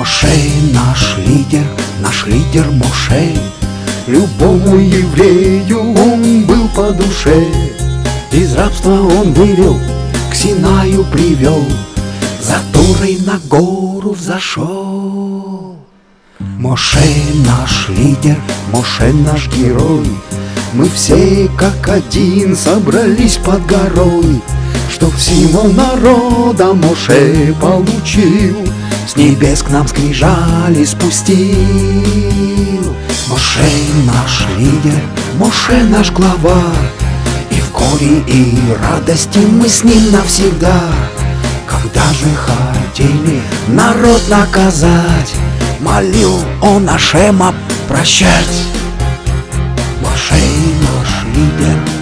Моше наш лидер Моше, любому еврею он был по душе. Из рабства он вывел, к Синаю привел, за Торой на гору взошел. Моше наш лидер, Моше наш герой, мы все как один собрались под горой, чтоб всего народа Моше получил, с небес к нам скрижали спустил. Моше наш лидер, Моше наш глава, и в горе и радости мы с ним навсегда. Когда же хотели народ наказать, молил он Ашема прощать. Моше наш лидер,